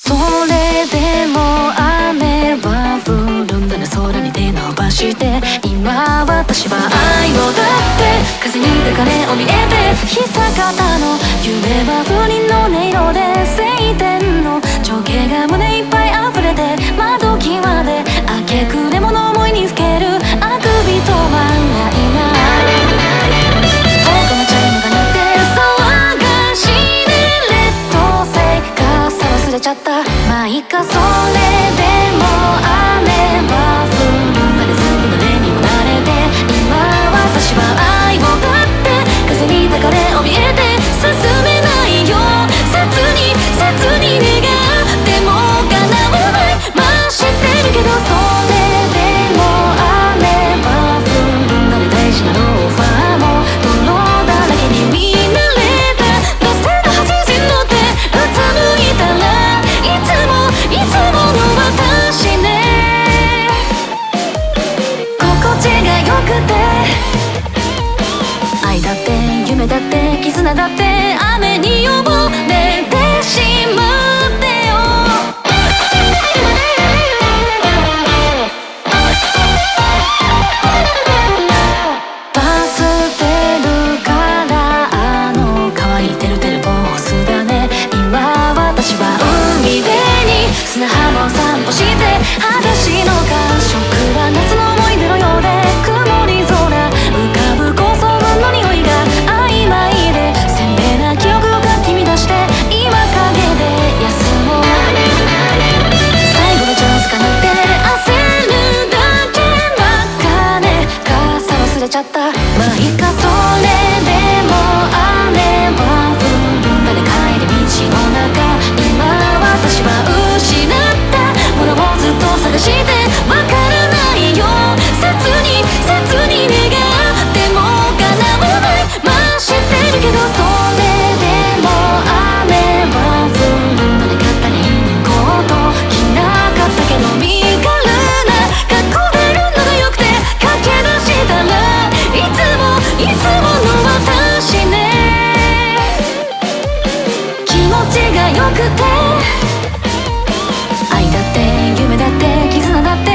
それでも雨は降るんだね。空に手伸ばして今私は愛をだって風に抱かれ怯えて久方の夢は風鈴の音色で晴天の情景が胸いっぱい溢れて窓際で明け暮れ者思いにふけるあくびとはないな。他のチャイムが鳴って騒がしいね。劣等生傘忘れちゃった。まあいいか。それでも雨は降るんだね。ずぶ濡れにも慣れて今私は愛をだって風に抱かれ怯えて進めないよ。切に願っても叶わないまあ知ってるけど。それでも雨は降るんだね。大事なローファーも泥だらけに見慣れたバス停の端に乗ってうつむいたらいつもの私ね。心地が良くて愛だって夢だって絆だって雨に溺れてしまってよ。バス停るから乾いてるテレポースだね。今私は海辺に砂浜を散歩して裸足の感触は夏の思い出のようで曇り空浮かぶ高層群の匂いが曖昧で鮮明な記憶をかき乱して今陰で休もう。最後のチャンスかなって焦るだけばっかね。傘忘れちゃった。まあいいか。それでも雨は降るんだね。帰り道の中今私は失ったものをずっと探してわからないよ。切に願っても叶わないまあ知ってるけど。それでも雨は降るんだね。肩にコート着なかったけど身軽な格好でいるのが良くて駆け出したらいつもの私ね。気持ちが良くて愛だって夢だって絆だって